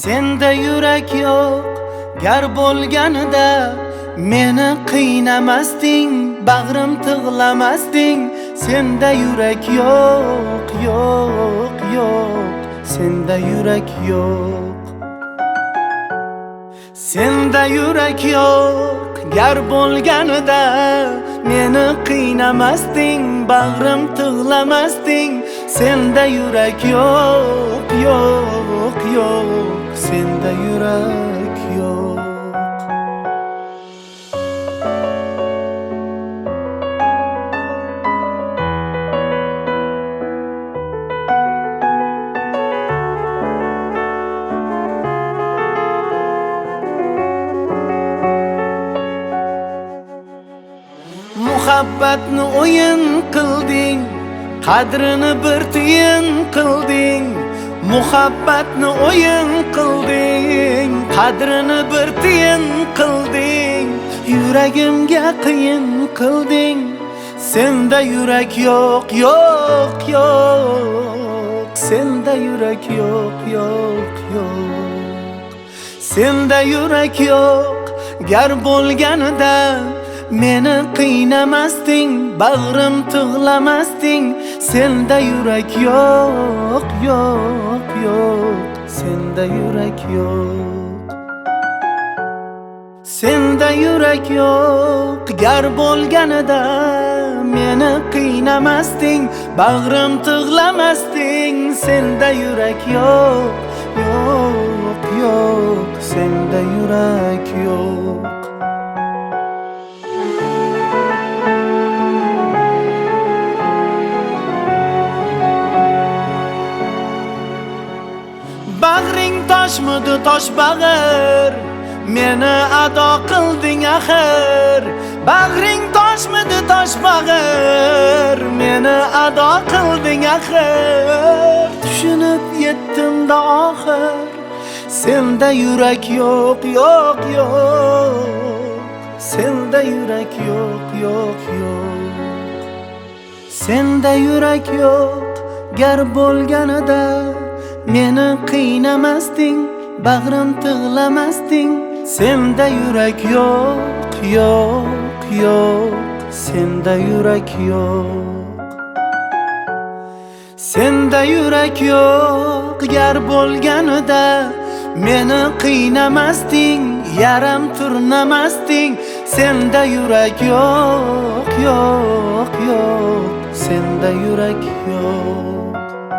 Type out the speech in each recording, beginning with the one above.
Senda yurak yo'q, gar bo'lganida meni qiynamasding, bag'rim tig'lamasding. Senda yurak yo'q, yo'q, yo'q. Senda yurak yo'q. Senda yurak yo'q, gar bo'lganida meni qiynamasding, bag'rim tig'lamasding. Senda yurak yo'q, yo'q, yo'q. Senda yurak yo'q. Muhabbatni o'yin qilding, qadrini bir tiyin qilding. Muhabbatni o'yin qilding, qadrini bir tiyin qilding. Yuragimga qiyin qilding. Senda yurak yo'q, yo'q, yo'q. Senda yurak yo'q, yo'q, yo'q. Senda yurak yo'q, gar bo'lganida meni qiynamasding, bag'rim tig'lamasding. Senda yurak yo'q, yo'q, yo'q. Senda yurak yo'q. Senda yurak yo'q, gar bo'lganida meni qiynamasding, bag'rim tig'lamasding. Senda yurak yo'q, yo'q, yo'q. Senda yurak yo'q. Bag'ring toshmidi tosh bag'ir, meni ado qilding axir. Bag'ring toshmidi tosh bag'ir, meni ado qilding axir. Tushunib yetdim-da oxir. Senda yurak yo'q, yo'q, yo'q. Senda yurak yo'q, yo'q, yo'q. Senda yurak yo'q, gar bo'lganida meni qiynamasding, bag'rim tig'lamasding. Senda yurak yo'q, yo'q, yo'q. Senda yurak yo'q. Senda yurak yo'q, gar bo'lganida meni qiynamasding, yaram turnamasding. Senda yurak yo'q, yo'q, yo'q. Senda yurak yo'q.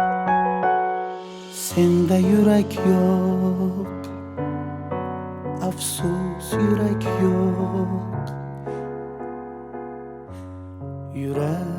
Senda yurak yo'q, afsus yurak yo'q. Yurak